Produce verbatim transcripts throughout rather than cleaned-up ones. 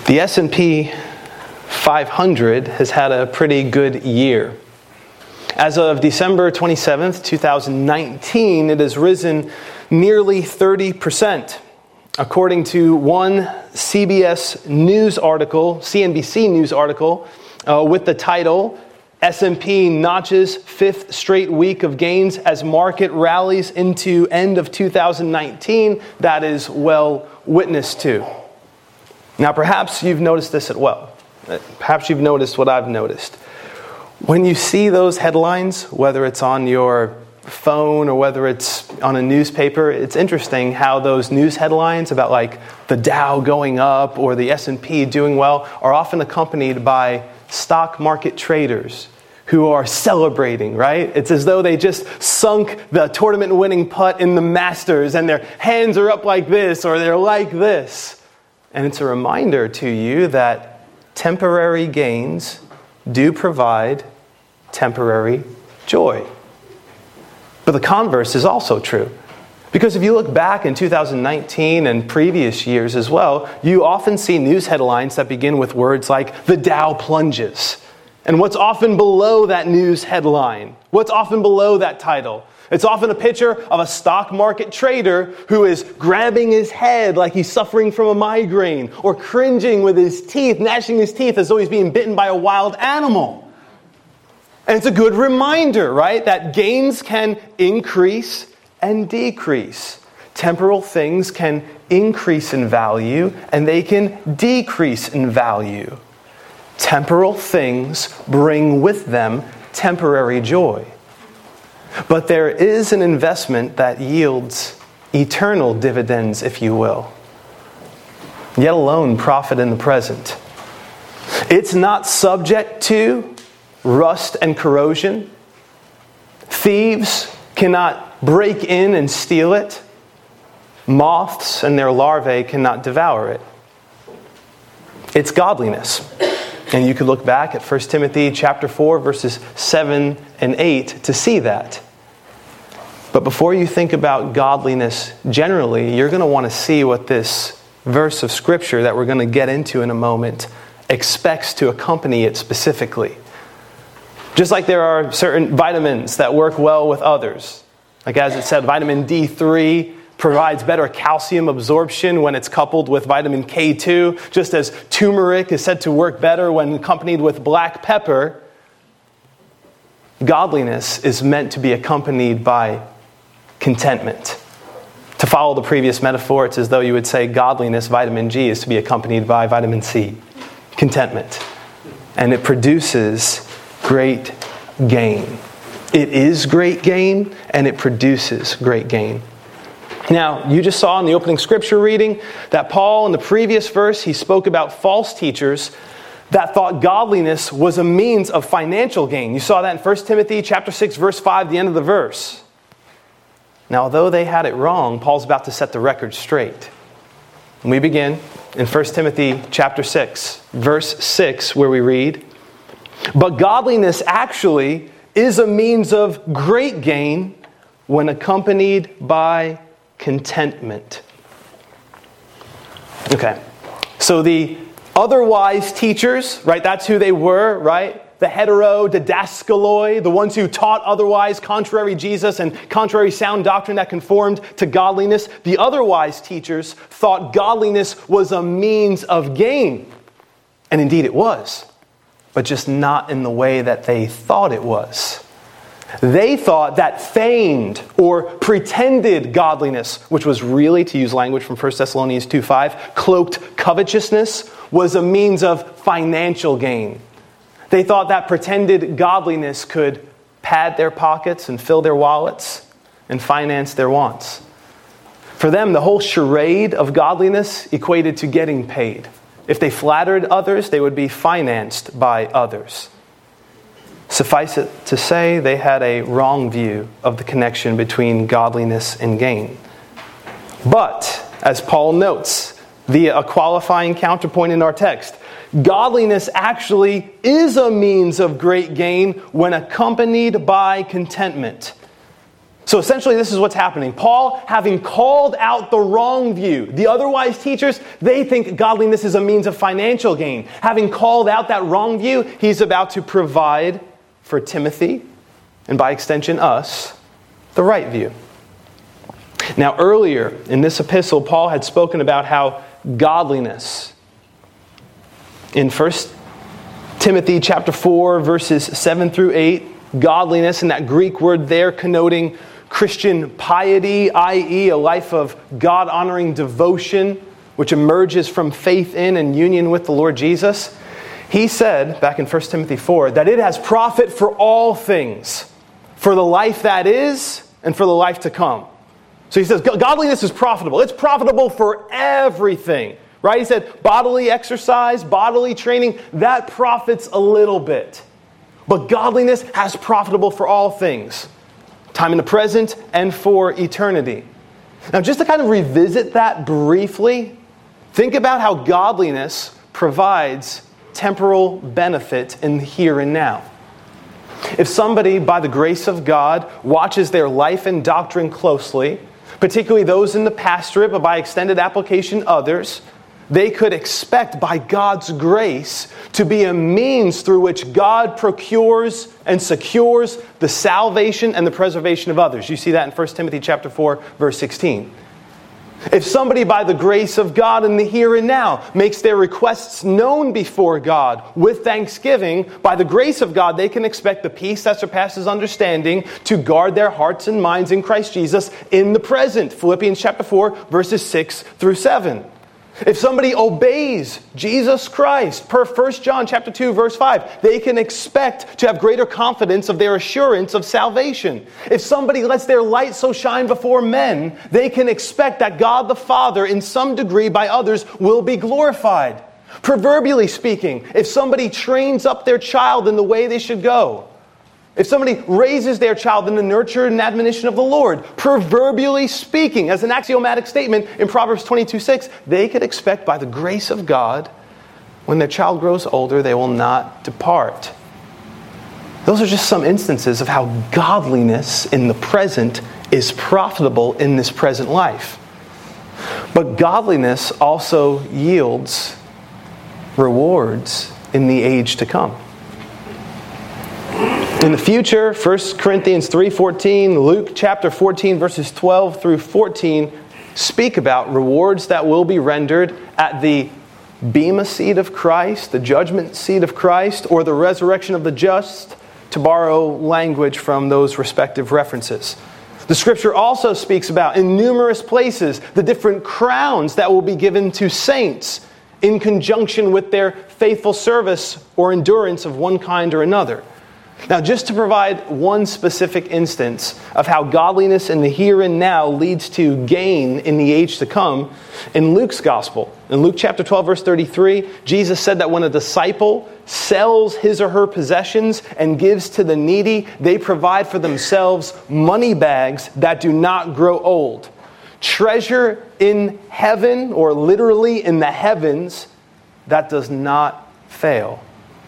The S and P five hundred has had a pretty good year. As of December twenty-seventh, twenty nineteen, it has risen nearly thirty percent. According to one C B S News article, C N B C News article, uh, with the title, S and P notches fifth straight week of gains as market rallies into end of two thousand nineteen, that is well witnessed to. Now, perhaps you've noticed this as well. Perhaps you've noticed what I've noticed. When you see those headlines, whether it's on your phone or whether it's on a newspaper, it's interesting how those news headlines about like the Dow going up or the S and P doing well are often accompanied by stock market traders who are celebrating, right? It's as though they just sunk the tournament winning putt in the Masters and their hands are up like this or they're like this. And it's a reminder to you that temporary gains do provide temporary joy. But the converse is also true. Because if you look back in two thousand nineteen and previous years as well, you often see news headlines that begin with words like, the Dow plunges. And what's often below that news headline? What's often below that title? It's often a picture of a stock market trader who is grabbing his head like he's suffering from a migraine, or cringing with his teeth, gnashing his teeth as though he's being bitten by a wild animal. And it's a good reminder, right, that gains can increase and decrease. Temporal things can increase in value and they can decrease in value. Temporal things bring with them temporary joy. But there is an investment that yields eternal dividends, if you will, yet alone profit in the present. It's not subject to rust and corrosion. Thieves cannot break in and steal it. Moths and their larvae cannot devour it. It's godliness. And you could look back at First Timothy chapter four, verses seven and eight to see that. But before you think about godliness generally, you're going to want to see what this verse of Scripture that we're going to get into in a moment expects to accompany it specifically. Just like there are certain vitamins that work well with others. Like as it said, vitamin D three provides better calcium absorption when it's coupled with vitamin K two, just as turmeric is said to work better when accompanied with black pepper. Godliness is meant to be accompanied by contentment. To follow the previous metaphor, it's as though you would say godliness, vitamin G, is to be accompanied by vitamin C, contentment. And it produces great gain. It is great gain, and it produces great gain. Now, you just saw in the opening scripture reading that Paul, in the previous verse, he spoke about false teachers that thought godliness was a means of financial gain. You saw that in First Timothy chapter six, verse five, the end of the verse. Now, although they had it wrong, Paul's about to set the record straight. And we begin in First Timothy chapter six, verse six, where we read, "But godliness actually is a means of great gain when accompanied by contentment." Okay, so the otherwise teachers, right, that's who they were, right? The heterodidaskaloi, the ones who taught otherwise, contrary Jesus and contrary sound doctrine that conformed to godliness. The otherwise teachers thought godliness was a means of gain. And indeed it was, but just not in the way that they thought it was. They thought that feigned or pretended godliness, which was really, to use language from First Thessalonians two five, cloaked covetousness, was a means of financial gain. They thought that pretended godliness could pad their pockets and fill their wallets and finance their wants. For them, the whole charade of godliness equated to getting paid. If they flattered others, they would be financed by others. Suffice it to say, they had a wrong view of the connection between godliness and gain. But, as Paul notes, via a qualifying counterpoint in our text, godliness actually is a means of great gain when accompanied by contentment. So essentially this is what's happening. Paul, having called out the wrong view, the otherwise teachers, they think godliness is a means of financial gain. Having called out that wrong view, he's about to provide for Timothy, and by extension us, the right view. Now earlier in this epistle, Paul had spoken about how godliness, in First Timothy chapter four, verses seven through eight, godliness, and that Greek word there connoting Christian piety, that is a life of God-honoring devotion, which emerges from faith in and union with the Lord Jesus. He said, back in First Timothy four, that it has profit for all things, for the life that is and for the life to come. So he says, godliness is profitable. It's profitable for everything. Right? He said, bodily exercise, bodily training, that profits a little bit. But godliness has profitable for all things. Time in the present and for eternity. Now, just to kind of revisit that briefly, think about how godliness provides temporal benefit in the here and now. If somebody, by the grace of God, watches their life and doctrine closely, particularly those in the pastorate, but by extended application others, they could expect by God's grace to be a means through which God procures and secures the salvation and the preservation of others. You see that in First Timothy chapter four, verse sixteen. If somebody by the grace of God in the here and now makes their requests known before God with thanksgiving, by the grace of God they can expect the peace that surpasses understanding to guard their hearts and minds in Christ Jesus in the present. Philippians chapter four, verses six through seven. If somebody obeys Jesus Christ, per First John chapter two, verse five, they can expect to have greater confidence of their assurance of salvation. If somebody lets their light so shine before men, they can expect that God the Father, in some degree by others, will be glorified. Proverbially speaking, if somebody trains up their child in the way they should go, if somebody raises their child in the nurture and admonition of the Lord, proverbially speaking, as an axiomatic statement in Proverbs twenty-two six, they could expect by the grace of God, when their child grows older, they will not depart. Those are just some instances of how godliness in the present is profitable in this present life. But godliness also yields rewards in the age to come. In the future, First Corinthians three fourteen, Luke chapter fourteen, verses twelve through fourteen, speak about rewards that will be rendered at the bema seat of Christ, the judgment seat of Christ, or the resurrection of the just, to borrow language from those respective references. The Scripture also speaks about, in numerous places, the different crowns that will be given to saints in conjunction with their faithful service or endurance of one kind or another. Now, just to provide one specific instance of how godliness in the here and now leads to gain in the age to come, in Luke's Gospel, in Luke chapter twelve, verse thirty-three, Jesus said that when a disciple sells his or her possessions and gives to the needy, they provide for themselves money bags that do not grow old. Treasure in heaven, or literally in the heavens, that does not fail.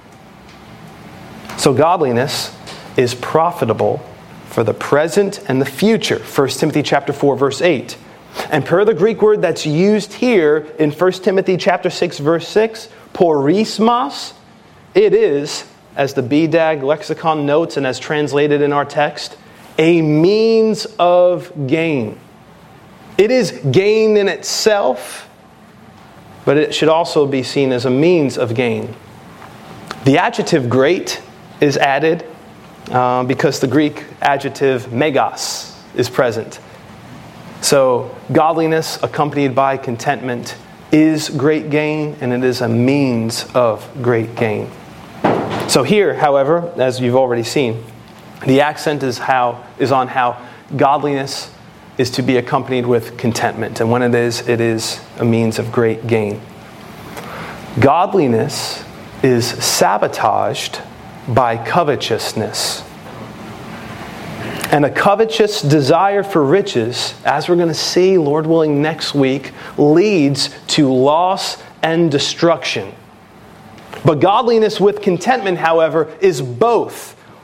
So godliness is profitable for the present and the future. First Timothy chapter four, verse eight. And per the Greek word that's used here in First Timothy chapter six, verse six, porismos, it is, as the B D A G lexicon notes and as translated in our text, a means of gain. It is gain in itself, but it should also be seen as a means of gain. The adjective great is added uh, because the Greek adjective megas is present. So godliness accompanied by contentment is great gain, and it is a means of great gain. So here, however, as you've already seen, the accent is how is on how godliness is to be accompanied with contentment. And when it is, it is a means of great gain. Godliness is sabotaged by covetousness. And a covetous desire for riches, as we're going to see, Lord willing, next week, leads to loss and destruction. But godliness with contentment, however, is both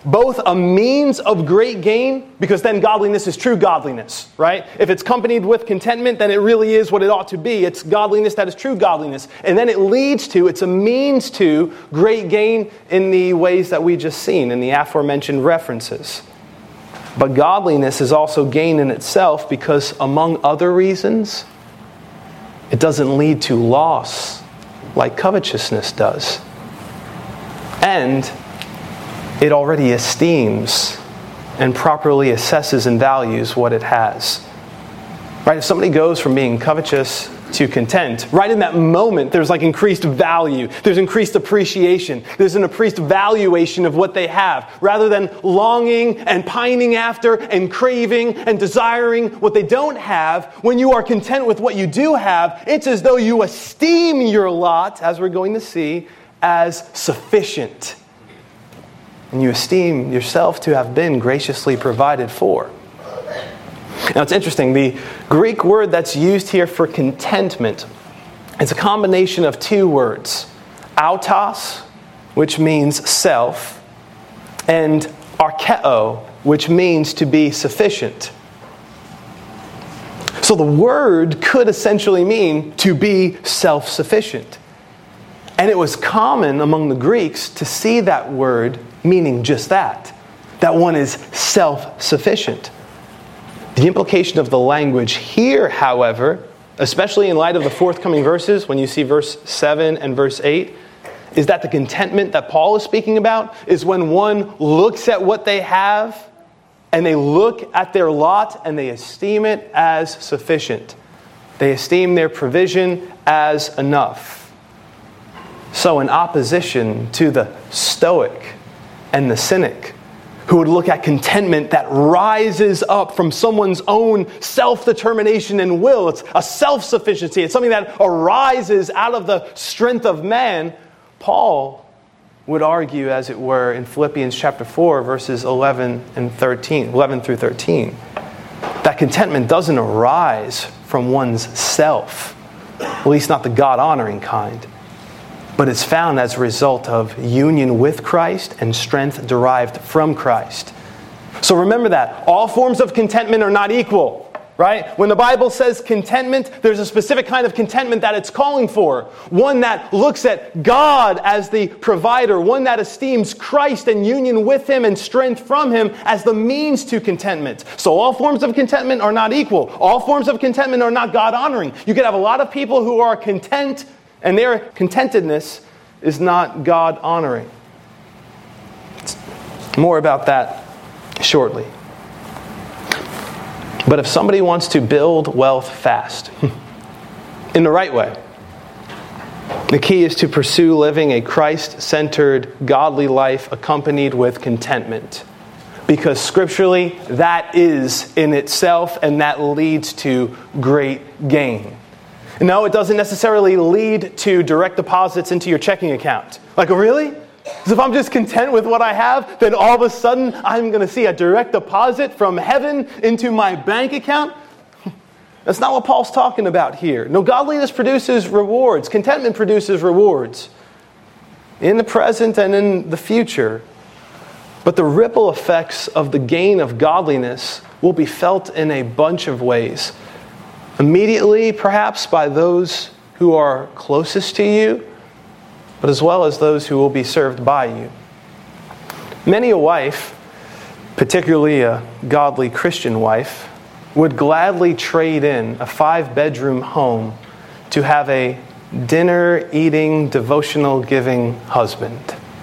both a means of great gain, because then godliness is true godliness, right? If it's accompanied with contentment, then it really is what it ought to be. It's godliness that is true godliness. And then it leads to, it's a means to great gain in the ways that we just seen, in the aforementioned references. But godliness is also gain in itself because, among other reasons, it doesn't lead to loss like covetousness does. And it already esteems and properly assesses and values what it has. Right? If somebody goes from being covetous to content, right in that moment, there's like increased value. There's increased appreciation. There's an increased valuation of what they have. Rather than longing and pining after and craving and desiring what they don't have, when you are content with what you do have, it's as though you esteem your lot, as we're going to see, as sufficient. And you esteem yourself to have been graciously provided for. Now it's interesting, the Greek word that's used here for contentment is a combination of two words. Autos, which means self, and archeo, which means to be sufficient. So the word could essentially mean to be self-sufficient. And it was common among the Greeks to see that word meaning just that, that one is self-sufficient. The implication of the language here, however, especially in light of the forthcoming verses, when you see verse seven and verse eight, is that the contentment that Paul is speaking about is when one looks at what they have and they look at their lot and they esteem it as sufficient. They esteem their provision as enough. So in opposition to the Stoic and the cynic, who would look at contentment that rises up from someone's own self-determination and will. It's a self-sufficiency. It's something that arises out of the strength of man. Paul would argue, as it were, in Philippians chapter four, verses eleven and thirteen, eleven through thirteen, that contentment doesn't arise from one's self, at least not the God-honoring kind, but it's found as a result of union with Christ and strength derived from Christ. So remember that. All forms of contentment are not equal, right? When the Bible says contentment, there's a specific kind of contentment that it's calling for. One that looks at God as the provider. One that esteems Christ and union with Him and strength from Him as the means to contentment. So all forms of contentment are not equal. All forms of contentment are not God-honoring. You could have a lot of people who are content, and their contentedness is not God-honoring. More about that shortly. But if somebody wants to build wealth fast, in the right way, the key is to pursue living a Christ-centered, godly life accompanied with contentment. Because scripturally, that is in itself, and that leads to great gain. No, it doesn't necessarily lead to direct deposits into your checking account. Like, oh, really? Because if I'm just content with what I have, then all of a sudden I'm going to see a direct deposit from heaven into my bank account? That's not what Paul's talking about here. No, godliness produces rewards. Contentment produces rewards in the present and in the future. But the ripple effects of the gain of godliness will be felt in a bunch of ways. Immediately, perhaps, by those who are closest to you, but as well as those who will be served by you. Many a wife, particularly a godly Christian wife, would gladly trade in a five-bedroom home to have a dinner-eating, devotional-giving husband.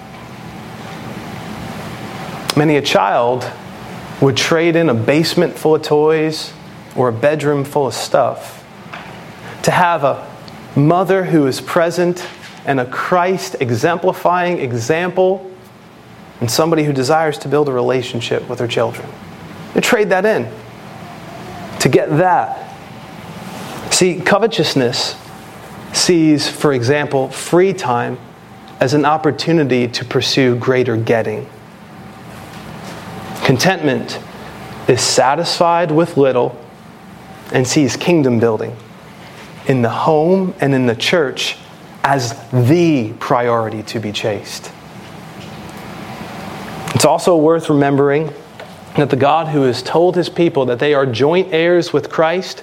Many a child would trade in a basement full of toys or a bedroom full of stuff to have a mother who is present and a Christ-exemplifying example and somebody who desires to build a relationship with her children. They trade that in to get that. See, covetousness sees, for example, free time as an opportunity to pursue greater getting. Contentment is satisfied with little and sees kingdom building in the home and in the church as the priority to be chased. It's also worth remembering that the God who has told his people that they are joint heirs with Christ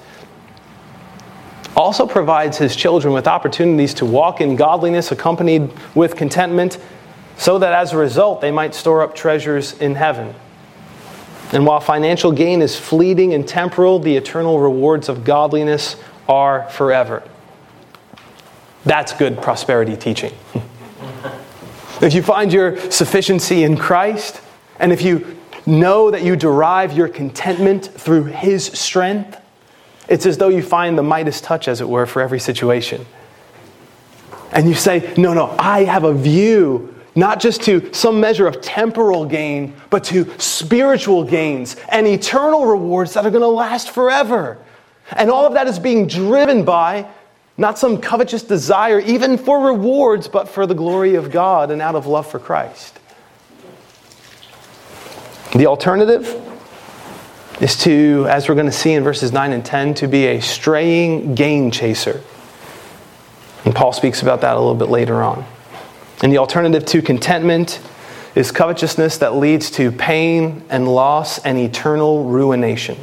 also provides his children with opportunities to walk in godliness accompanied with contentment, so that as a result they might store up treasures in heaven. And while financial gain is fleeting and temporal, the eternal rewards of godliness are forever. That's good prosperity teaching. If you find your sufficiency in Christ, and if you know that you derive your contentment through his strength, it's as though you find the Midas touch, as it were, for every situation. And you say, no, no, I have a view, not just to some measure of temporal gain, but to spiritual gains and eternal rewards that are going to last forever. And all of that is being driven by not some covetous desire, even for rewards, but for the glory of God and out of love for Christ. The alternative is to, as we're going to see in verses nine and ten, to be a straying gain chaser. And Paul speaks about that a little bit later on. And the alternative to contentment is covetousness that leads to pain and loss and eternal ruination.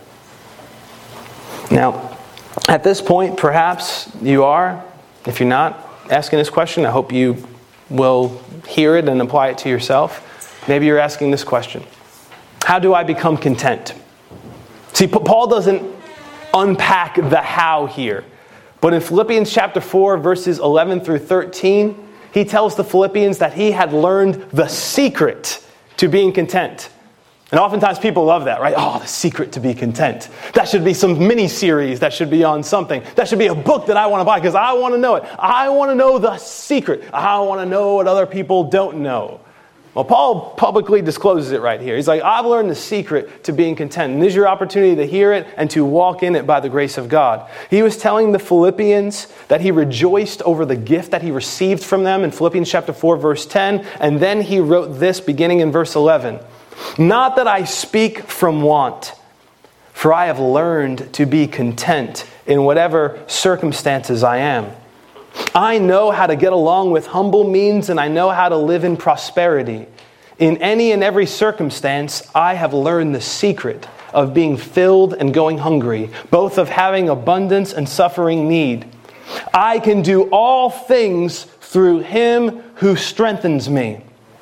Now, at this point, perhaps you are. If you're not asking this question, I hope you will hear it and apply it to yourself. Maybe you're asking this question: how do I become content? See, Paul doesn't unpack the how here. But in Philippians chapter four, verses eleven through thirteen, he tells the Philippians that he had learned the secret to being content. And oftentimes people love that, right? Oh, the secret to be content. That should be some mini-series that should be on something. That should be a book that I want to buy because I want to know it. I want to know the secret. I want to know what other people don't know. Well, Paul publicly discloses it right here. He's like, I've learned the secret to being content. And this is your opportunity to hear it and to walk in it by the grace of God. He was telling the Philippians that he rejoiced over the gift that he received from them in Philippians chapter four, verse ten. And then he wrote this beginning in verse eleven. Not that I speak from want, for I have learned to be content in whatever circumstances I am. I know how to get along with humble means, and I know how to live in prosperity. In any and every circumstance, I have learned the secret of being filled and going hungry, both of having abundance and suffering need. I can do all things through him who strengthens me.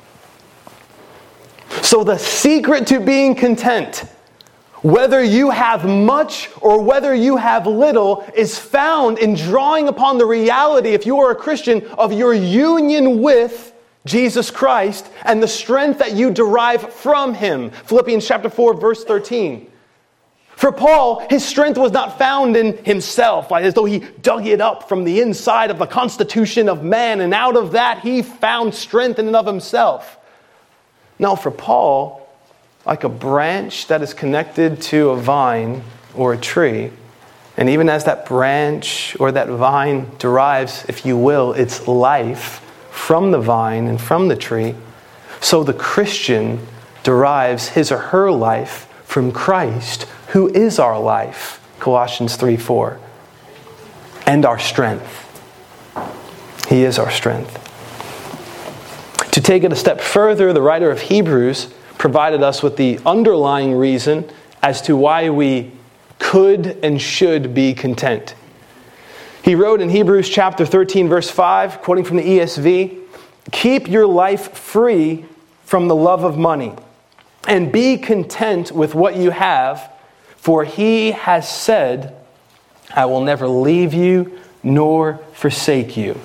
So the secret to being content, whether you have much or whether you have little, is found in drawing upon the reality, if you are a Christian, of your union with Jesus Christ and the strength that you derive from him. Philippians chapter four, verse thirteen. For Paul, his strength was not found in himself, like as though he dug it up from the inside of the constitution of man, and out of that he found strength in and of himself. No, for Paul, like a branch that is connected to a vine or a tree, and even as that branch or that vine derives, if you will, its life from the vine and from the tree, so the Christian derives his or her life from Christ, who is our life, Colossians three four, and our strength. He is our strength. To take it a step further, the writer of Hebrews provided us with the underlying reason as to why we could and should be content. He wrote in Hebrews chapter thirteen, verse five, quoting from the E S V, "Keep your life free from the love of money, and be content with what you have, for he has said, I will never leave you nor forsake you."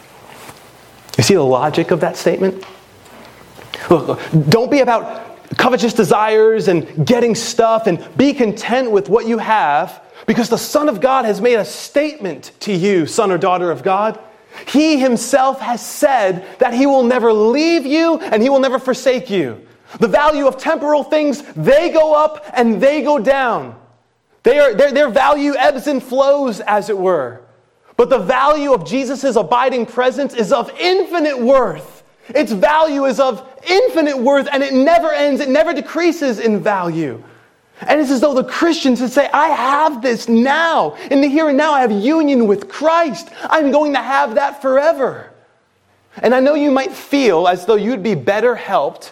You see the logic of that statement? Look, don't be about covetous desires and getting stuff, and be content with what you have, because the Son of God has made a statement to you, son or daughter of God. He himself has said that he will never leave you and he will never forsake you. The value of temporal things, they go up and they go down. They are, their, their value ebbs and flows, as it were. But the value of Jesus' abiding presence is of infinite worth. Its value is of infinite worth, and it never ends, it never decreases in value. And it's as though the Christians would say, I have this now. In the here and now, I have union with Christ. I'm going to have that forever. And I know you might feel as though you'd be better helped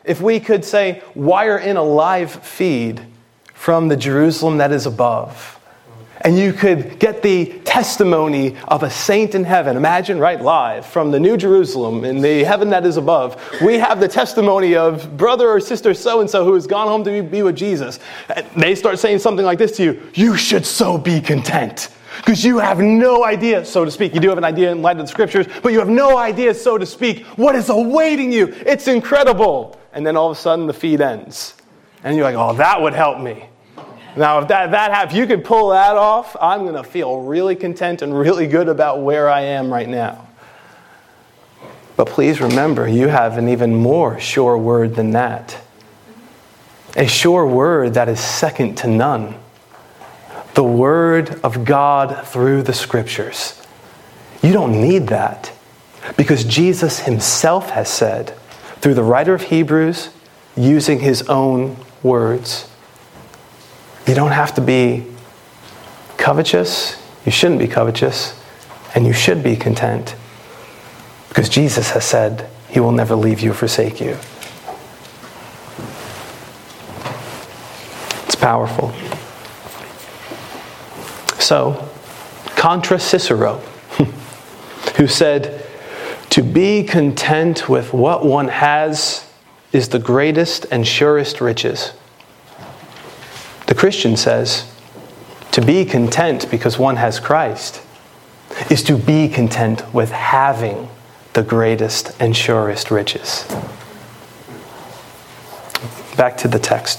if we could say, wire in a live feed from the Jerusalem that is above. And you could get the testimony of a saint in heaven. Imagine, right, live from the New Jerusalem in the heaven that is above. We have the testimony of brother or sister so-and-so who has gone home to be with Jesus. And they start saying something like this to you. You should so be content. Because you have no idea, so to speak. You do have an idea in light of the scriptures, but you have no idea, so to speak, what is awaiting you. It's incredible. And then all of a sudden the feed ends. And you're like, oh, that would help me. Now, if that, that if you could pull that off, I'm going to feel really content and really good about where I am right now. But please remember, you have an even more sure word than that. A sure word that is second to none. The word of God through the scriptures. You don't need that. Because Jesus himself has said, through the writer of Hebrews, using his own words, you don't have to be covetous. You shouldn't be covetous. And you should be content. Because Jesus has said he will never leave you or forsake you. It's powerful. So, contra Cicero, who said, to be content with what one has is the greatest and surest riches. The Christian says, to be content because one has Christ is to be content with having the greatest and surest riches. Back to the text.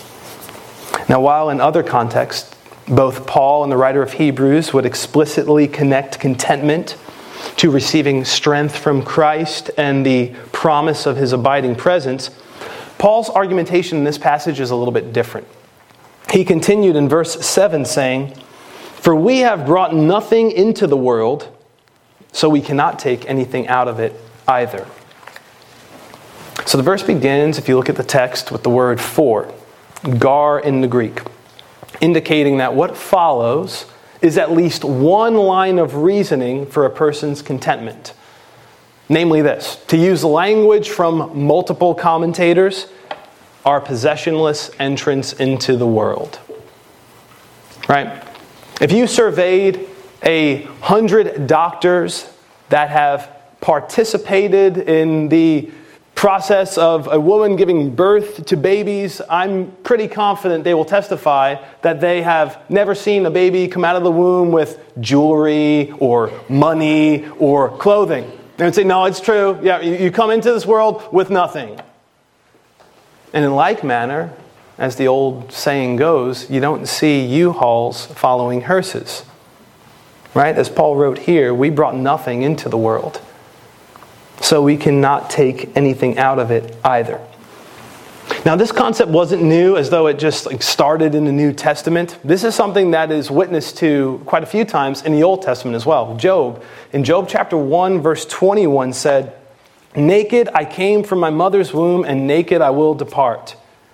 Now, while in other contexts, both Paul and the writer of Hebrews would explicitly connect contentment to receiving strength from Christ and the promise of his abiding presence, Paul's argumentation in this passage is a little bit different. He continued in verse seven saying, for we have brought nothing into the world, so we cannot take anything out of it either. So the verse begins, if you look at the text, with the word for, gar in the Greek, indicating that what follows is at least one line of reasoning for a person's contentment. Namely this, to use language from multiple commentators, our possessionless entrance into the world. Right? If you surveyed a hundred doctors that have participated in the process of a woman giving birth to babies, I'm pretty confident they will testify that they have never seen a baby come out of the womb with jewelry or money or clothing. They would say, no, it's true. Yeah, you come into this world with nothing. And in like manner, as the old saying goes, you don't see U-Hauls following hearses. Right? As Paul wrote here, we brought nothing into the world. So we cannot take anything out of it either. Now, this concept wasn't new, as though it just like started in the New Testament. This is something that is witnessed to quite a few times in the Old Testament as well. Job, in Job chapter one, verse twenty-one said, naked I came from my mother's womb, and naked I will depart.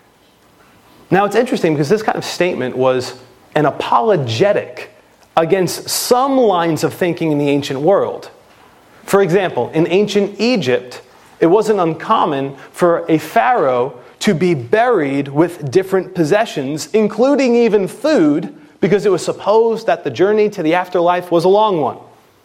Now, it's interesting because this kind of statement was an apologetic against some lines of thinking in the ancient world. For example, in ancient Egypt, it wasn't uncommon for a pharaoh to be buried with different possessions, including even food, because it was supposed that the journey to the afterlife was a long one.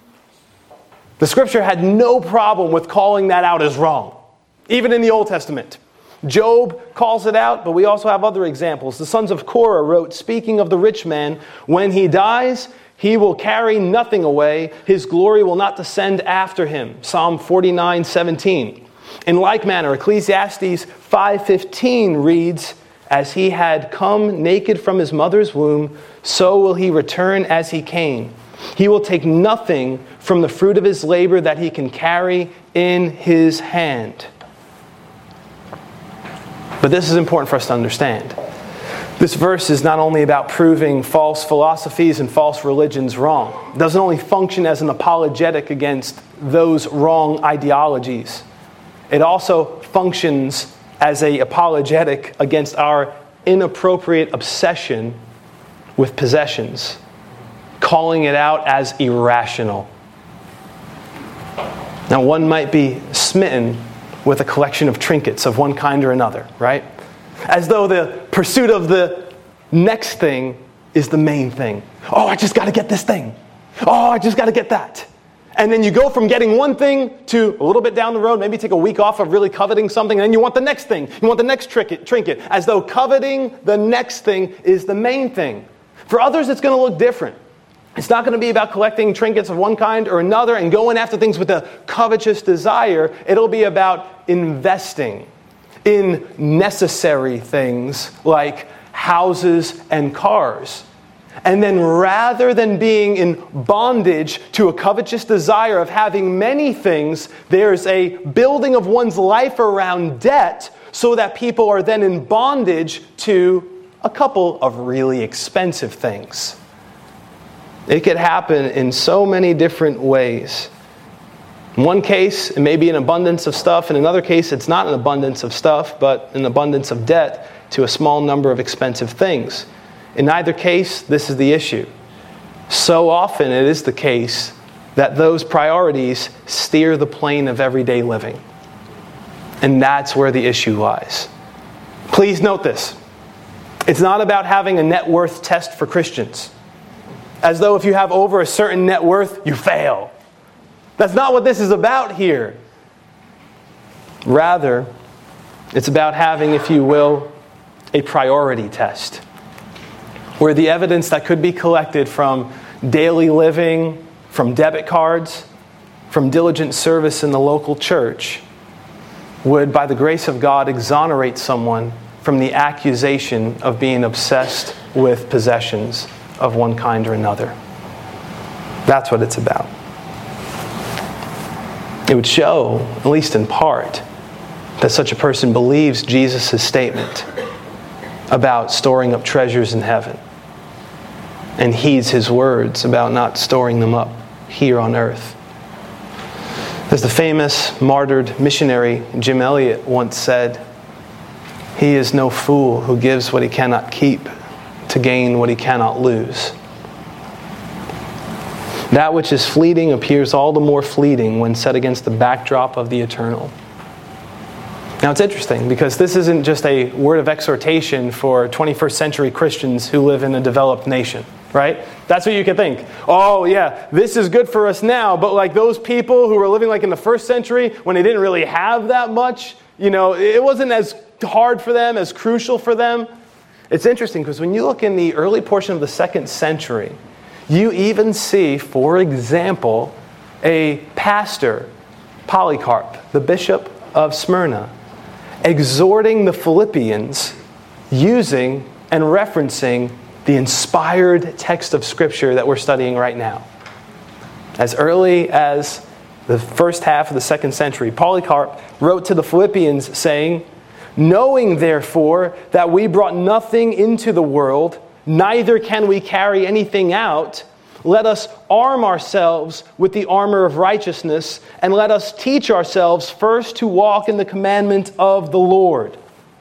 The scripture had no problem with calling that out as wrong, even in the Old Testament. Job calls it out, but we also have other examples. The sons of Korah wrote, speaking of the rich man, when he dies, he will carry nothing away. His glory will not descend after him. Psalm forty-nine seventeen. In like manner, Ecclesiastes five fifteen reads, as he had come naked from his mother's womb, so will he return as he came. He will take nothing from the fruit of his labor that he can carry in his hand. But this is important for us to understand. This verse is not only about proving false philosophies and false religions wrong. It doesn't only function as an apologetic against those wrong ideologies. It also functions as an apologetic against our inappropriate obsession with possessions, calling it out as irrational. Now, one might be smitten with a collection of trinkets of one kind or another, right? As though the pursuit of the next thing is the main thing. Oh, I just got to get this thing. Oh, I just got to get that. And then you go from getting one thing to a little bit down the road, maybe take a week off of really coveting something, and then you want the next thing. You want the next trinket, trinket, as though coveting the next thing is the main thing. For others, it's going to look different. It's not going to be about collecting trinkets of one kind or another and going after things with a covetous desire. It'll be about investing in necessary things like houses and cars. And then rather than being in bondage to a covetous desire of having many things, there's a building of one's life around debt so that people are then in bondage to a couple of really expensive things. It could happen in so many different ways. In one case, it may be an abundance of stuff. In another case, it's not an abundance of stuff, but an abundance of debt to a small number of expensive things. In either case, this is the issue. So often it is the case that those priorities steer the plane of everyday living. And that's where the issue lies. Please note this. It's not about having a net worth test for Christians. As though if you have over a certain net worth, you fail. That's not what this is about here. Rather, it's about having, if you will, a priority test, where the evidence that could be collected from daily living, from debit cards, from diligent service in the local church, would, by the grace of God, exonerate someone from the accusation of being obsessed with possessions of one kind or another. That's what it's about. It would show, at least in part, that such a person believes Jesus' statement about storing up treasures in heaven and heeds his words about not storing them up here on earth. As the famous martyred missionary Jim Elliot once said, "He is no fool who gives what he cannot keep to gain what he cannot lose." That which is fleeting appears all the more fleeting when set against the backdrop of the eternal. Now it's interesting because this isn't just a word of exhortation for twenty-first century Christians who live in a developed nation, right? That's what you could think. Oh yeah, this is good for us now, but like those people who were living like in the first century when they didn't really have that much, you know, it wasn't as hard for them, as crucial for them. It's interesting because when you look in the early portion of the second century, you even see, for example, a pastor, Polycarp, the bishop of Smyrna, exhorting the Philippians using and referencing the inspired text of Scripture that we're studying right now. As early as the first half of the second century, Polycarp wrote to the Philippians saying, "Knowing, therefore, that we brought nothing into the world, neither can we carry anything out, let us arm ourselves with the armor of righteousness, and let us teach ourselves first to walk in the commandment of the Lord."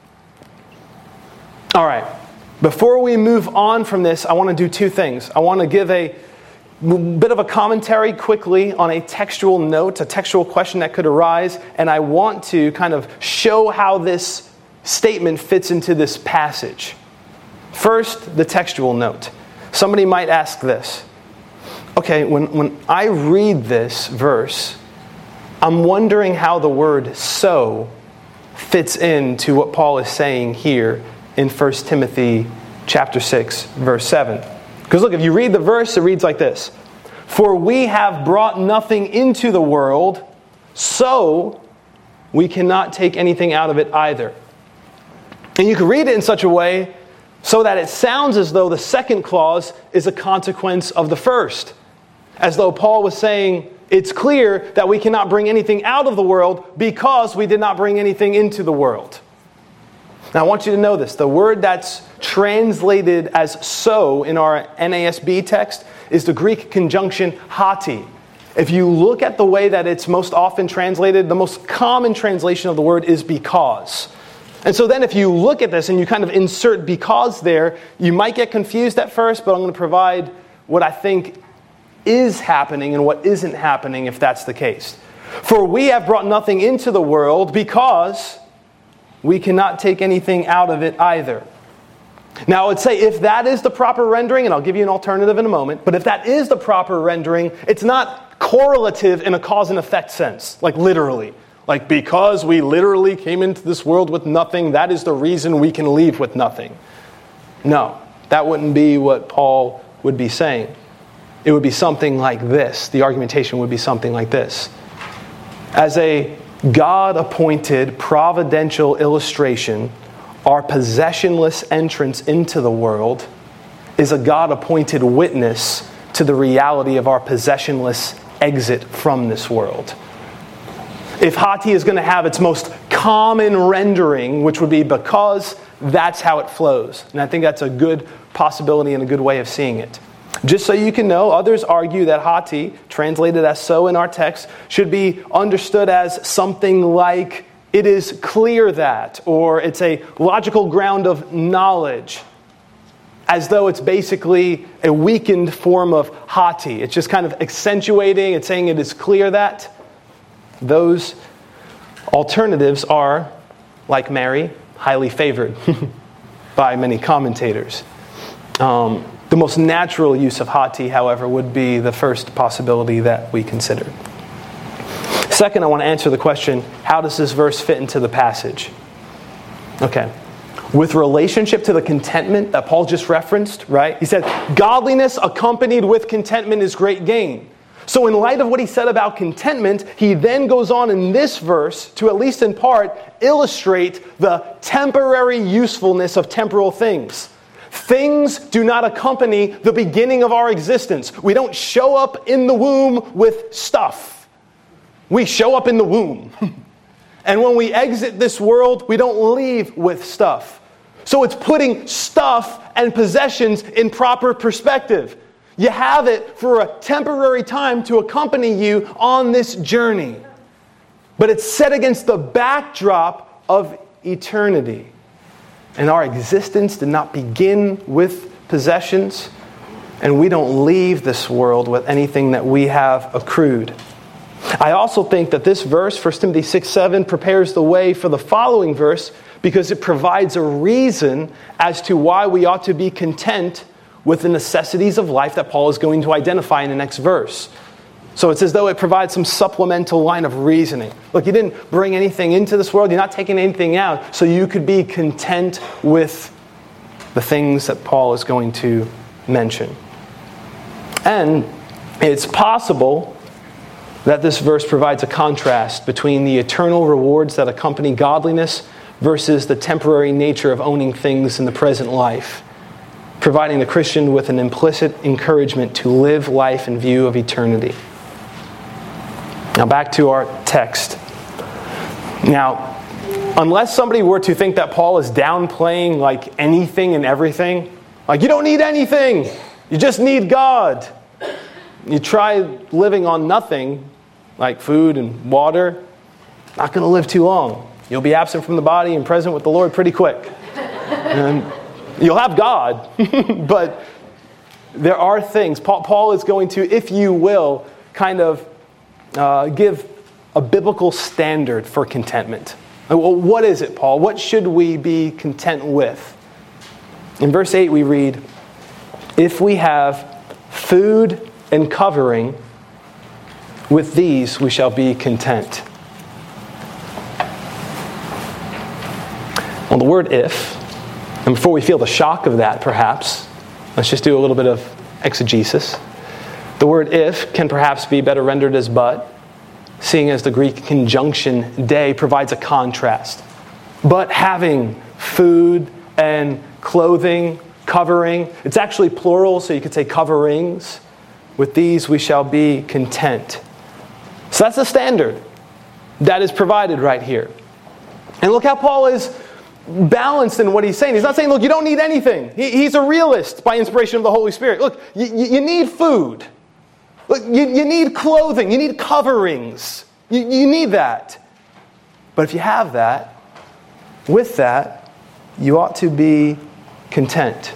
All right, before we move on from this, I want to do two things. I want to give a bit of a commentary quickly on a textual note, a textual question that could arise, and I want to kind of show how this statement fits into this passage. First, the textual note. Somebody might ask this. Okay, when, when I read this verse, I'm wondering how the word "so" fits into what Paul is saying here in First Timothy chapter six, verse seven. Because look, if you read the verse, it reads like this. "For we have brought nothing into the world, so we cannot take anything out of it either." And you can read it in such a way so that it sounds as though the second clause is a consequence of the first. As though Paul was saying, it's clear that we cannot bring anything out of the world because we did not bring anything into the world. Now I want you to know this. The word that's translated as "so" in our N A S B text is the Greek conjunction hati. If you look at the way that it's most often translated, the most common translation of the word is "because." And so then if you look at this and you kind of insert "because" there, you might get confused at first, but I'm going to provide what I think is happening and what isn't happening if that's the case. For we have brought nothing into the world because we cannot take anything out of it either. Now, I would say if that is the proper rendering, and I'll give you an alternative in a moment, but if that is the proper rendering, it's not correlative in a cause and effect sense, like literally. Like because we literally came into this world with nothing, that is the reason we can leave with nothing. No, that wouldn't be what Paul would be saying. It would be something like this. The argumentation would be something like this. As a God-appointed providential illustration, our possessionless entrance into the world is a God-appointed witness to the reality of our possessionless exit from this world. If hati is going to have its most common rendering, which would be because, that's how it flows. And I think that's a good possibility and a good way of seeing it. Just so you can know, others argue that hati, translated as so in our text, should be understood as something like it is clear that, or it's a logical ground of knowledge, as though it's basically a weakened form of hati. It's just kind of accentuating, it's saying it is clear that. Those alternatives are, like Mary, highly favored by many commentators. Um, the most natural use of hati, however, would be the first possibility that we considered. Second, I want to answer the question, how does this verse fit into the passage? Okay. With relationship to the contentment that Paul just referenced, right? He said, godliness accompanied with contentment is great gain. So in light of what he said about contentment, he then goes on in this verse to, at least in part, illustrate the temporary usefulness of temporal things. Things do not accompany the beginning of our existence. We don't show up in the womb with stuff. We show up in the womb. And when we exit this world, we don't leave with stuff. So it's putting stuff and possessions in proper perspective. You have it for a temporary time to accompany you on this journey. But it's set against the backdrop of eternity. And our existence did not begin with possessions. And we don't leave this world with anything that we have accrued. I also think that this verse, First Timothy six seven, prepares the way for the following verse because it provides a reason as to why we ought to be content with the necessities of life that Paul is going to identify in the next verse. So it's as though it provides some supplemental line of reasoning. Look, you didn't bring anything into this world. You're not taking anything out. So you could be content with the things that Paul is going to mention. And it's possible that this verse provides a contrast between the eternal rewards that accompany godliness versus the temporary nature of owning things in the present life, providing the Christian with an implicit encouragement to live life in view of eternity. Now back to our text. Now, unless somebody were to think that Paul is downplaying like anything and everything, like you don't need anything, you just need God. You try living on nothing, like food and water, not going to live too long. You'll be absent from the body and present with the Lord pretty quick. And you'll have God, but there are things. Paul, Paul is going to, if you will, kind of uh, give a biblical standard for contentment. Well, what is it, Paul? What should we be content with? In verse eight we read, if we have food and covering, with these we shall be content. Well, the word if, and before we feel the shock of that perhaps, let's just do a little bit of exegesis. The word if can perhaps be better rendered as but, seeing as the Greek conjunction de provides a contrast. But having food and clothing, covering, it's actually plural, so you could say coverings. With these we shall be content. So that's the standard that is provided right here. And look how Paul is balanced in what he's saying. He's not saying, look, you don't need anything. He, he's a realist by inspiration of the Holy Spirit. Look, you, you need food. Look, you, you need clothing. You need coverings. You, you need that. But if you have that, with that, you ought to be content.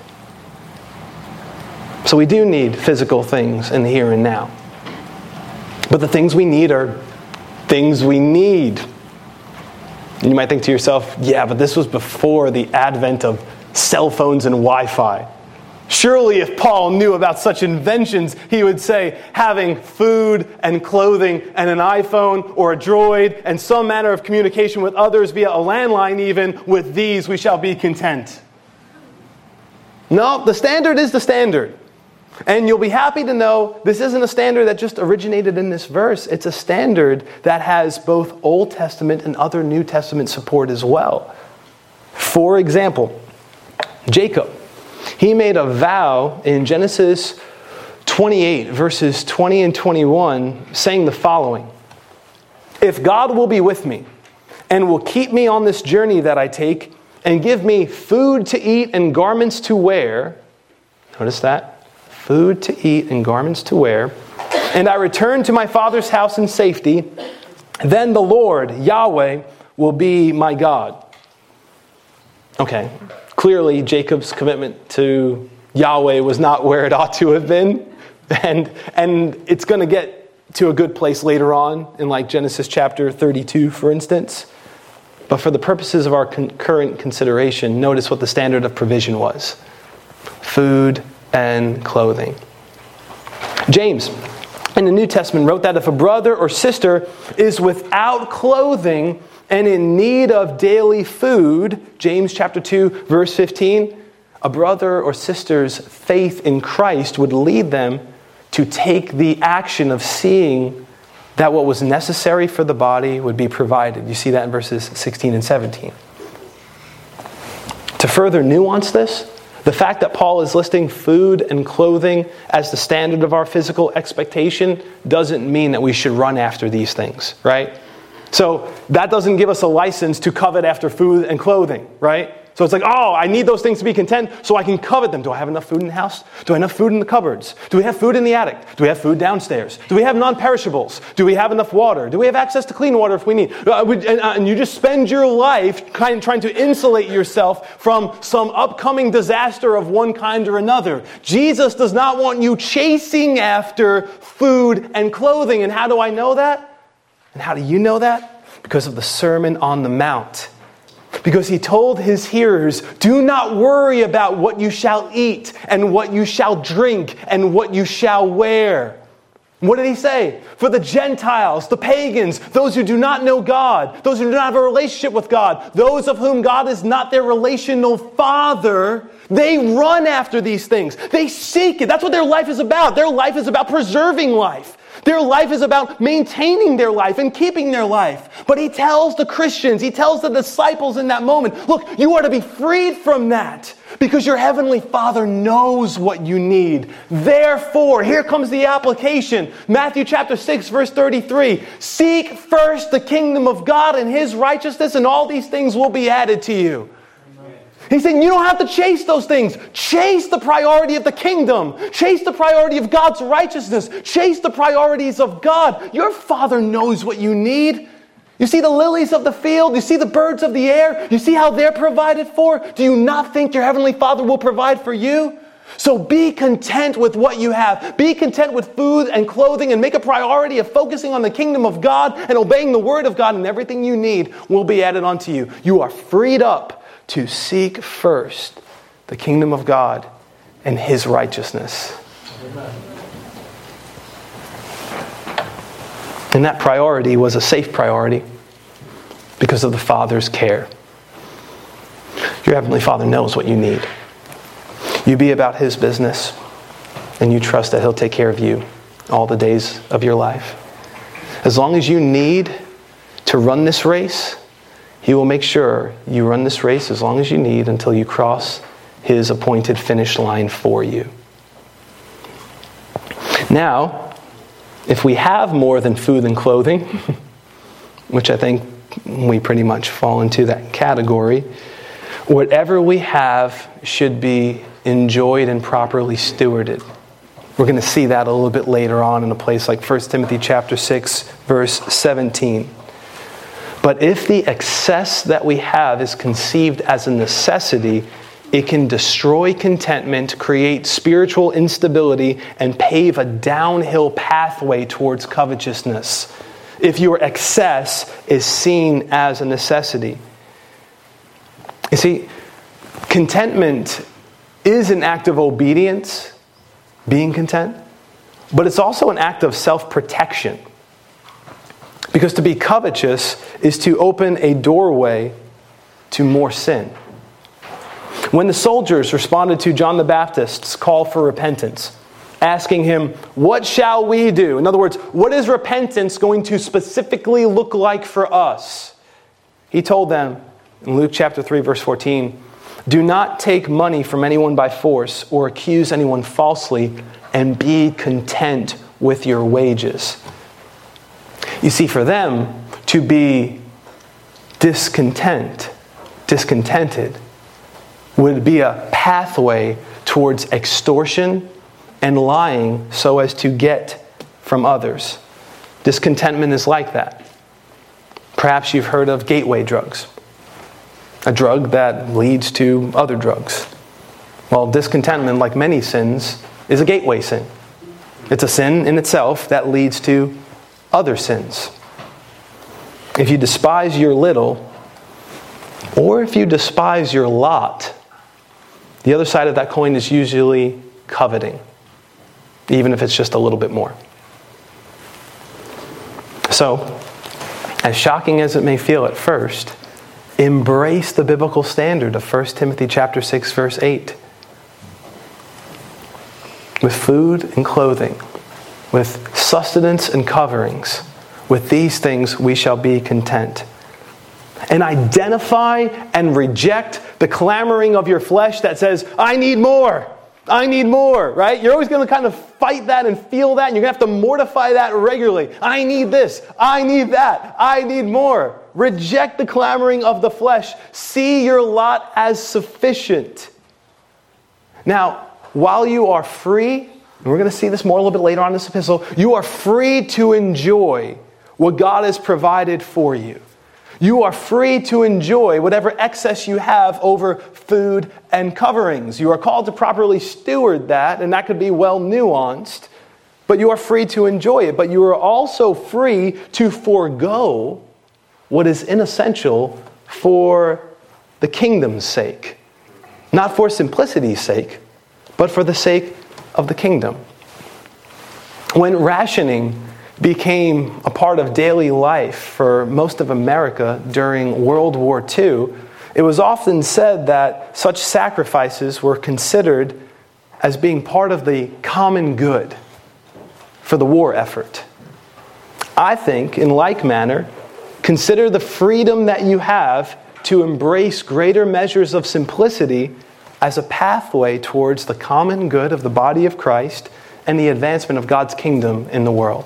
So we do need physical things in the here and now. But the things we need are things we need. And you might think to yourself, yeah, but this was before the advent of cell phones and Wi-Fi. Surely if Paul knew about such inventions, he would say, having food and clothing and an iPhone or a droid and some manner of communication with others via a landline even, with these we shall be content. No, the standard is the standard. And you'll be happy to know this isn't a standard that just originated in this verse. It's a standard that has both Old Testament and other New Testament support as well. For example, Jacob. He made a vow in Genesis twenty-eight, verses twenty and twenty-one, saying the following: "If God will be with me and will keep me on this journey that I take and give me food to eat and garments to wear," notice that, food to eat and garments to wear, "and I return to my father's house in safety, then the Lord, Yahweh, will be my God." Okay. Clearly, Jacob's commitment to Yahweh was not where it ought to have been. And, and it's going to get to a good place later on, in like Genesis chapter thirty-two, for instance. But for the purposes of our con- current consideration, notice what the standard of provision was. Food and clothing. James, in the New Testament, wrote that if a brother or sister is without clothing and in need of daily food, James chapter two, verse fifteen, a brother or sister's faith in Christ would lead them to take the action of seeing that what was necessary for the body would be provided. You see that in verses sixteen and seventeen. To further nuance this, the fact that Paul is listing food and clothing as the standard of our physical expectation doesn't mean that we should run after these things, right? So that doesn't give us a license to covet after food and clothing, right? So it's like, oh, I need those things to be content so I can covet them. Do I have enough food in the house? Do I have enough food in the cupboards? Do we have food in the attic? Do we have food downstairs? Do we have non-perishables? Do we have enough water? Do we have access to clean water if we need? Uh, we, and, uh, and you just spend your life kind of trying to insulate yourself from some upcoming disaster of one kind or another. Jesus does not want you chasing after food and clothing. And how do I know that? And how do you know that? Because of the Sermon on the Mount. Because he told his hearers, do not worry about what you shall eat and what you shall drink and what you shall wear. What did he say? For the Gentiles, the pagans, those who do not know God, those who do not have a relationship with God, those of whom God is not their relational father, they run after these things. They seek it. That's what their life is about. Their life is about preserving life. Their life is about maintaining their life and keeping their life. But he tells the Christians, he tells the disciples in that moment, look, you are to be freed from that because your heavenly Father knows what you need. Therefore, here comes the application. Matthew chapter six, verse thirty-three. Seek first the kingdom of God and his righteousness, and all these things will be added to you. He's saying you don't have to chase those things. Chase the priority of the kingdom. Chase the priority of God's righteousness. Chase the priorities of God. Your Father knows what you need. You see the lilies of the field? You see the birds of the air? You see how they're provided for? Do you not think your Heavenly Father will provide for you? So be content with what you have. Be content with food and clothing and make a priority of focusing on the kingdom of God and obeying the word of God, and everything you need will be added onto you. You are freed up to seek first the kingdom of God and his righteousness. Amen. And that priority was a safe priority because of the Father's care. Your Heavenly Father knows what you need. You be about his business, and you trust that he'll take care of you all the days of your life. As long as you need to run this race, he will make sure you run this race as long as you need until you cross his appointed finish line for you. Now, if we have more than food and clothing, which I think we pretty much fall into that category, whatever we have should be enjoyed and properly stewarded. We're going to see that a little bit later on in a place like First Timothy chapter six, verse seventeen. But if the excess that we have is conceived as a necessity, it can destroy contentment, create spiritual instability, and pave a downhill pathway towards covetousness. if your excess is seen as a necessity. You see, contentment is an act of obedience, being content, but it's also an act of self-protection. Because to be covetous is to open a doorway to more sin. When the soldiers responded to John the Baptist's call for repentance, asking him, "What shall we do?" In other words, what is repentance going to specifically look like for us? He told them in Luke chapter three, verse fourteen, "Do not take money from anyone by force or accuse anyone falsely, and be content with your wages." You see, for them to be discontent, discontented, would be a pathway towards extortion and lying so as to get from others. Discontentment is like that. Perhaps you've heard of gateway drugs, a drug that leads to other drugs. Well, discontentment, like many sins, is a gateway sin. It's a sin in itself that leads to other sins. If you despise your little, or if you despise your lot, the other side of that coin is usually coveting, even if it's just a little bit more. So, as shocking as it may feel at first, embrace the biblical standard of First Timothy chapter six, verse eight. With food and clothing, with sustenance and coverings, with these things we shall be content. And identify and reject the clamoring of your flesh that says, "I need more, I need more," right? You're always going to kind of fight that and feel that, and you're going to have to mortify that regularly. I need this, I need that, I need more. Reject the clamoring of the flesh. See your lot as sufficient. Now, while you are free, and we're going to see this more a little bit later on in this epistle, you are free to enjoy what God has provided for you. You are free to enjoy whatever excess you have over food and coverings. You are called to properly steward that, and that could be well nuanced, but you are free to enjoy it. But you are also free to forego what is inessential for the kingdom's sake. Not for simplicity's sake, but for the sake of the kingdom. When rationing became a part of daily life for most of America during World War Two, it was often said that such sacrifices were considered as being part of the common good for the war effort. I think, in like manner, consider the freedom that you have to embrace greater measures of simplicity as a pathway towards the common good of the body of Christ and the advancement of God's kingdom in the world.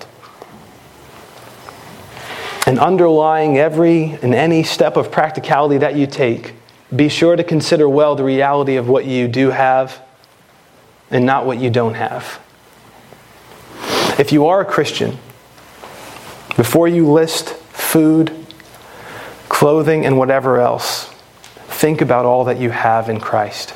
And underlying every and any step of practicality that you take, be sure to consider well the reality of what you do have and not what you don't have. If you are a Christian, before you list food, clothing, and whatever else, think about all that you have in Christ.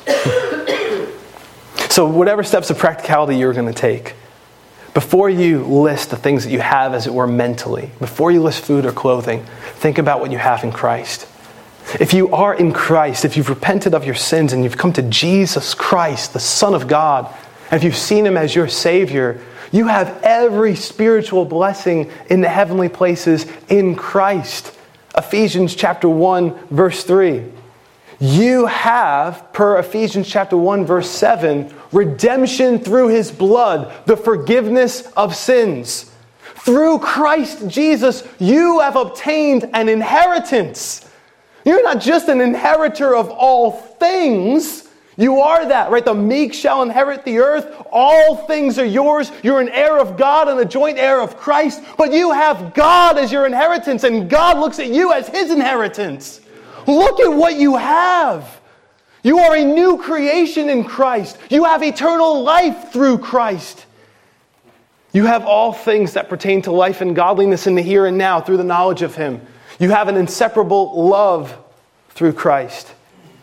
So whatever steps of practicality you're going to take, before you list the things that you have, as it were, mentally, before you list food or clothing, think about what you have in Christ. If you are in Christ, if you've repented of your sins and you've come to Jesus Christ, the Son of God, and if you've seen Him as your Savior, you have every spiritual blessing in the heavenly places in Christ. Ephesians chapter one, verse three. You have, per Ephesians chapter one, verse seven, redemption through His blood, the forgiveness of sins. Through Christ Jesus, you have obtained an inheritance. You're not just an inheritor of all things. You are that, right? The meek shall inherit the earth. All things are yours. You're an heir of God and a joint heir of Christ. But you have God as your inheritance, and God looks at you as His inheritance. Look at what you have. You are a new creation in Christ. You have eternal life through Christ. You have all things that pertain to life and godliness in the here and now through the knowledge of Him. You have an inseparable love through Christ.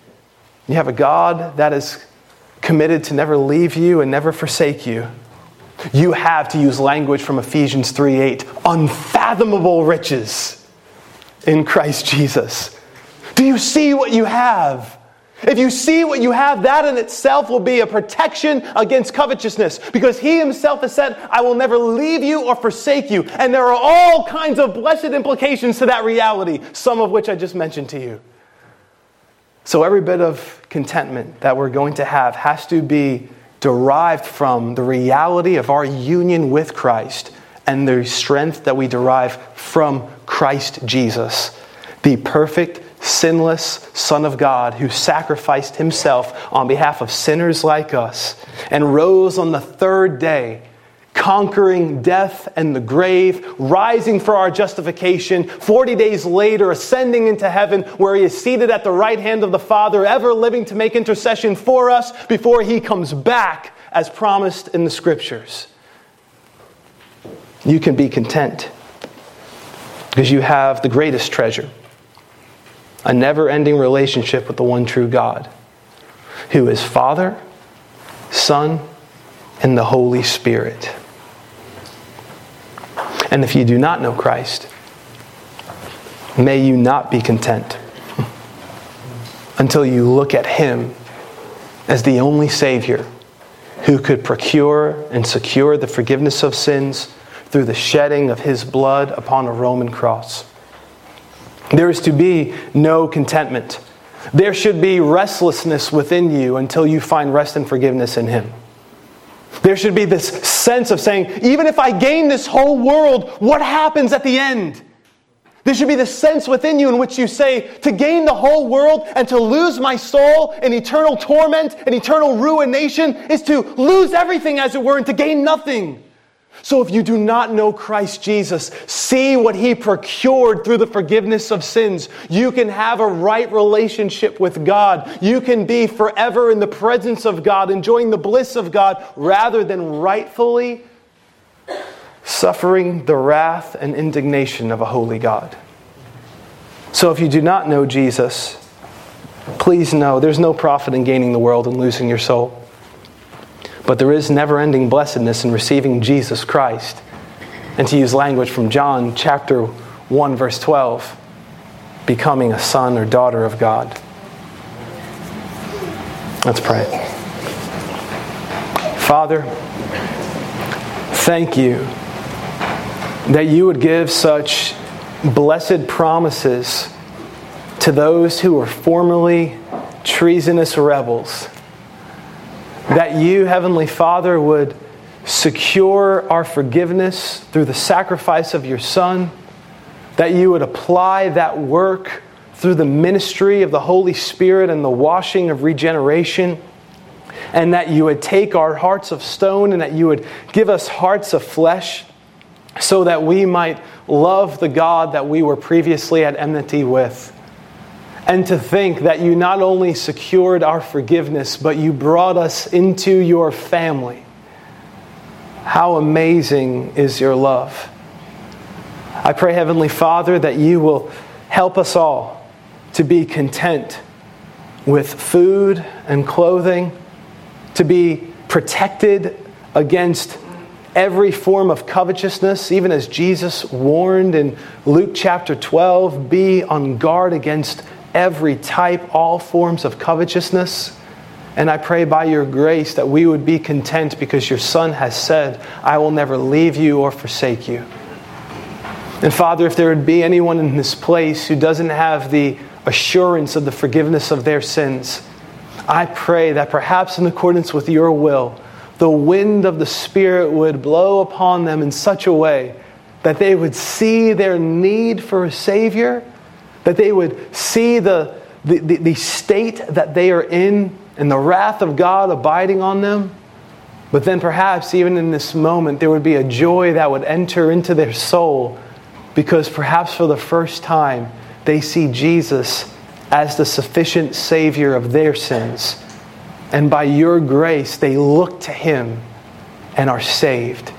You have a God that is committed to never leave you and never forsake you. You have, to use language from Ephesians three eight, unfathomable riches in Christ Jesus. Do you see what you have? If you see what you have, that in itself will be a protection against covetousness. Because He Himself has said, I will never leave you or forsake you. And there are all kinds of blessed implications to that reality, some of which I just mentioned to you. So every bit of contentment that we're going to have has to be derived from the reality of our union with Christ and the strength that we derive from Christ Jesus, the perfect, sinless Son of God who sacrificed Himself on behalf of sinners like us and rose on the third day, conquering death and the grave, rising for our justification, forty days later ascending into heaven where He is seated at the right hand of the Father, ever living to make intercession for us before He comes back as promised in the Scriptures. You can be content because you have the greatest treasure, a never-ending relationship with the one true God, who is Father, Son, and the Holy Spirit. And if you do not know Christ, may you not be content until you look at Him as the only Savior who could procure and secure the forgiveness of sins through the shedding of His blood upon a Roman cross. There is to be no contentment. There should be restlessness within you until you find rest and forgiveness in Him. There should be this sense of saying, even if I gain this whole world, what happens at the end? There should be this sense within you in which you say, to gain the whole world and to lose my soul in eternal torment and eternal ruination is to lose everything, as it were, and to gain nothing. So if you do not know Christ Jesus, see what He procured through the forgiveness of sins. You can have a right relationship with God. You can be forever in the presence of God, enjoying the bliss of God, rather than rightfully suffering the wrath and indignation of a holy God. So if you do not know Jesus, please know there's no profit in gaining the world and losing your soul. But there is never-ending blessedness in receiving Jesus Christ. And to use language from John chapter one, verse twelve, becoming a son or daughter of God. Let's pray. Father, thank You that You would give such blessed promises to those who were formerly treasonous rebels. That You, Heavenly Father, would secure our forgiveness through the sacrifice of Your Son. That You would apply that work through the ministry of the Holy Spirit and the washing of regeneration. And that You would take our hearts of stone and that You would give us hearts of flesh so that we might love the God that we were previously at enmity with. And to think that You not only secured our forgiveness, but You brought us into Your family. How amazing is Your love. I pray, Heavenly Father, that You will help us all to be content with food and clothing, to be protected against every form of covetousness, even as Jesus warned in Luke chapter twelve, be on guard against every type, all forms of covetousness. And I pray by Your grace that we would be content because Your Son has said, I will never leave you or forsake you. And Father, if there would be anyone in this place who doesn't have the assurance of the forgiveness of their sins, I pray that perhaps in accordance with Your will, the wind of the Spirit would blow upon them in such a way that they would see their need for a Savior, that they would see the, the, the, the state that they are in and the wrath of God abiding on them. But then perhaps even in this moment there would be a joy that would enter into their soul because perhaps for the first time they see Jesus as the sufficient Savior of their sins. And by Your grace they look to Him and are saved.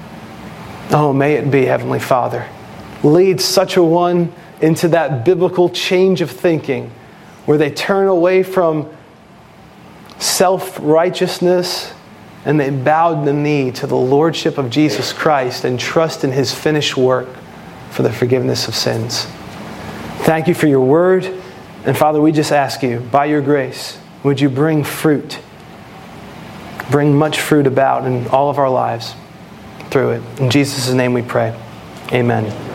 Oh, may it be, Heavenly Father. Lead such a one into that biblical change of thinking where they turn away from self-righteousness and they bowed the knee to the lordship of Jesus Christ and trust in His finished work for the forgiveness of sins. Thank you for your word. And Father, we just ask you, by your grace, would you bring fruit, bring much fruit about in all of our lives through it. In Jesus' name we pray. Amen.